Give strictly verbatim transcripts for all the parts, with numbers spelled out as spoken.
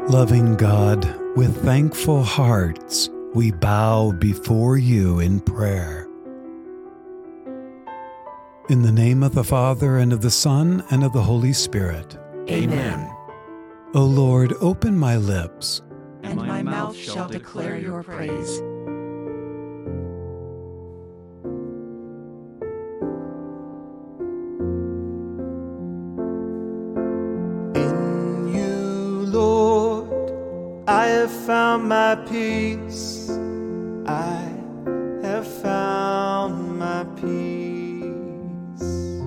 Loving God, with thankful hearts, we bow before you in prayer. In the name of the Father, and of the Son, and of the Holy Spirit. Amen. O Lord, open my lips, And my mouth shall declare your praise. In you, Lord, I have found my peace. I have found my peace.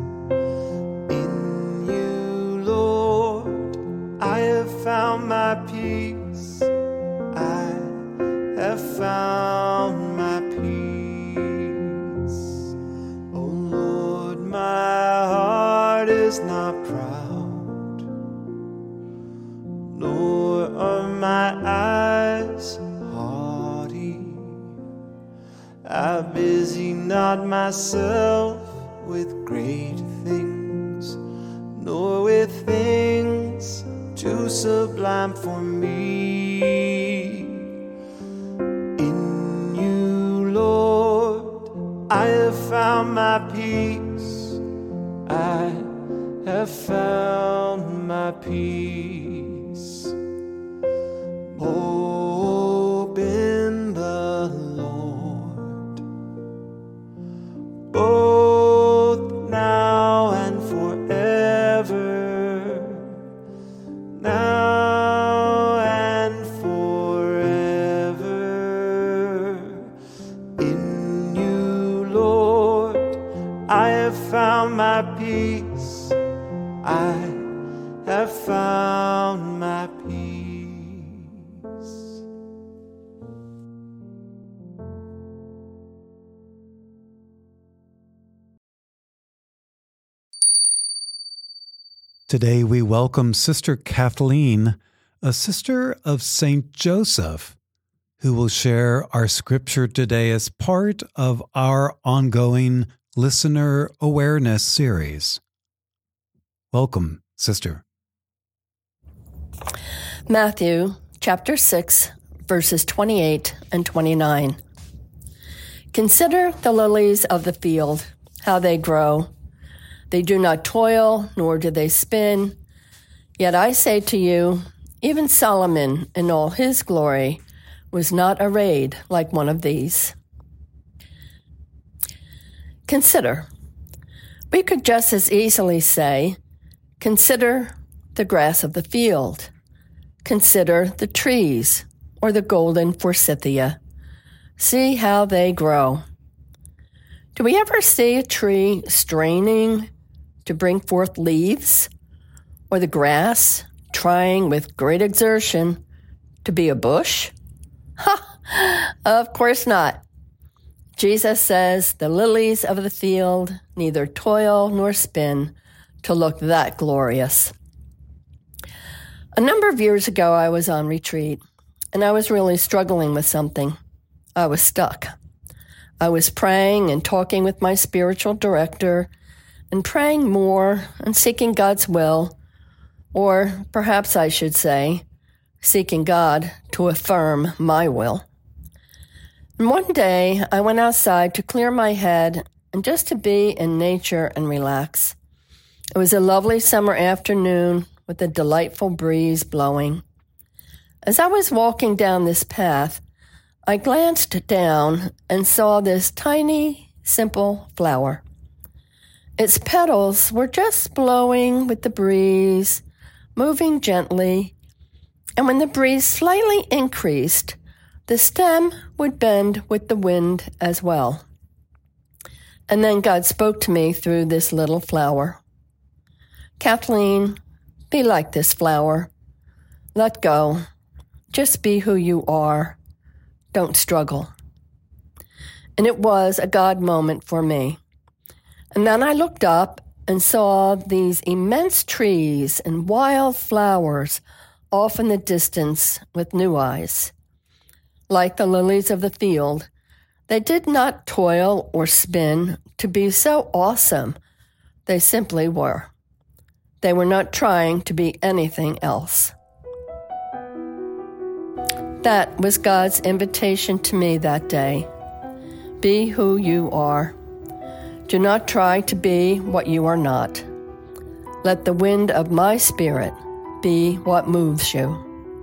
In you, Lord, I have found my peace. I have found my peace. Oh Lord, my heart is not proud, nor are my eyes haughty. I busy not myself with great things, nor with things too sublime for me. In you, Lord, I have found my peace. I have found my peace. Hope in the Lord, both now and forever. Now and forever. In you, Lord, I have found my peace. I have found my peace. Today we welcome Sister Kathleen, a sister of Saint Joseph, who will share our scripture today as part of our ongoing Listener Awareness series. Welcome, Sister. Matthew chapter six, verses twenty-eight and twenty-nine. Consider the lilies of the field, how they grow. They do not toil, nor do they spin. Yet I say to you, even Solomon in all his glory was not arrayed like one of these. Consider. We could just as easily say, consider the grass of the field. Consider the trees, or the golden forsythia. See how they grow. Do we ever see a tree straining to bring forth leaves, or the grass trying with great exertion to be a bush? Ha! Of course not. Jesus says the lilies of the field neither toil nor spin to look that glorious. A number of years ago, I was on retreat, and I was really struggling with something. I was stuck. I was praying and talking with my spiritual director, and praying more and seeking God's will, or perhaps I should say, seeking God to affirm my will. And one day, I went outside to clear my head and just to be in nature and relax. It was a lovely summer afternoon with a delightful breeze blowing. As I was walking down this path, I glanced down and saw this tiny, simple flower. Its petals were just blowing with the breeze, moving gently, and when the breeze slightly increased, the stem would bend with the wind as well. And then God spoke to me through this little flower. Kathleen, be like this flower. Let go. Just be who you are. Don't struggle. And it was a God moment for me. And then I looked up and saw these immense trees and wild flowers off in the distance with new eyes. Like the lilies of the field, they did not toil or spin to be so awesome. They simply were. They were not trying to be anything else. That was God's invitation to me that day. Be who you are. Do not try to be what you are not. Let the wind of my Spirit be what moves you.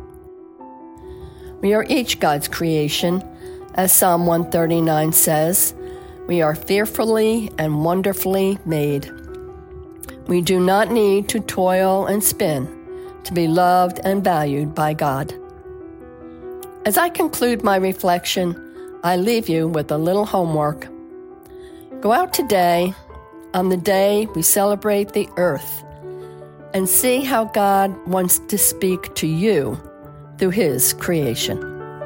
We are each God's creation. As Psalm one thirty-nine says, we are fearfully and wonderfully made. We do not need to toil and spin to be loved and valued by God. As I conclude my reflection, I leave you with a little homework. Go out today, on the day we celebrate the earth, and see how God wants to speak to you through His creation.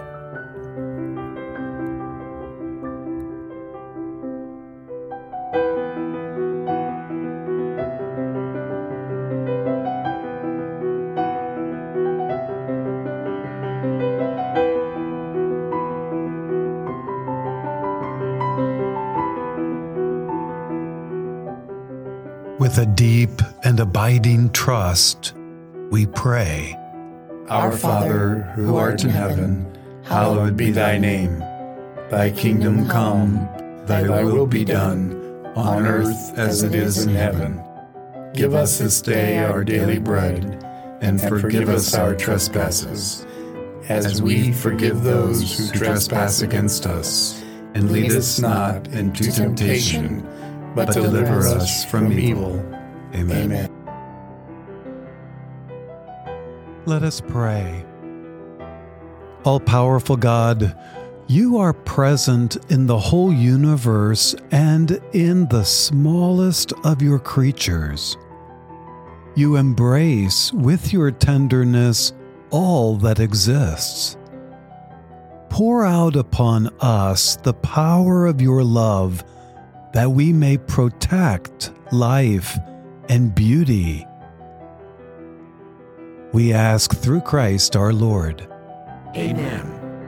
With a deep and abiding trust, we pray. Our Father, who art in heaven, hallowed be thy name. Thy kingdom come, thy will be done, on earth as it is in heaven. Give us this day our daily bread, and forgive us our trespasses, as we forgive those who trespass against us. And lead us not into temptation, but deliver us from evil. Amen. Amen. Let us pray. All-powerful God, you are present in the whole universe and in the smallest of your creatures. You embrace with your tenderness all that exists. Pour out upon us the power of your love, that we may protect life and beauty. We ask through Christ our Lord. Amen.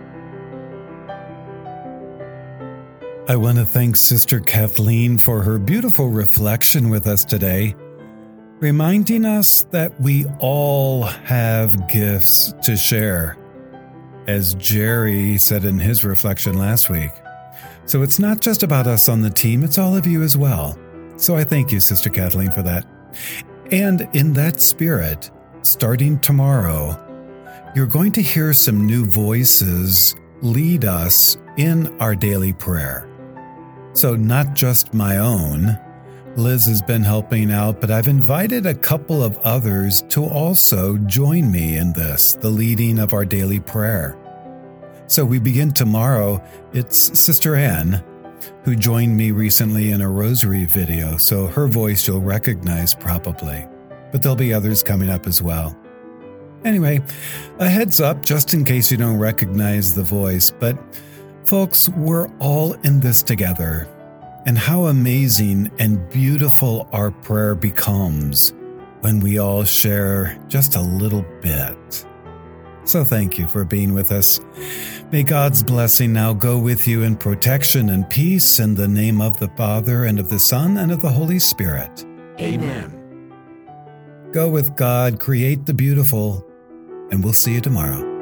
I want to thank Sister Kathleen for her beautiful reflection with us today, reminding us that we all have gifts to share, as Jerry said in his reflection last week. So it's not just about us on the team, it's all of you as well. So I thank you, Sister Kathleen, for that. And in that spirit, starting tomorrow, you're going to hear some new voices lead us in our daily prayer. So not just my own. Liz has been helping out, but I've invited a couple of others to also join me in this, the leading of our daily prayer. So we begin tomorrow. It's Sister Ann, who joined me recently in a rosary video, so her voice you'll recognize probably. But there'll be others coming up as well. Anyway, a heads up just in case you don't recognize the voice, but folks, we're all in this together. And how amazing and beautiful our prayer becomes when we all share just a little bit. So thank you for being with us. May God's blessing now go with you in protection and peace in the name of the Father and of the Son and of the Holy Spirit. Amen. Go with God, create the beautiful, and we'll see you tomorrow.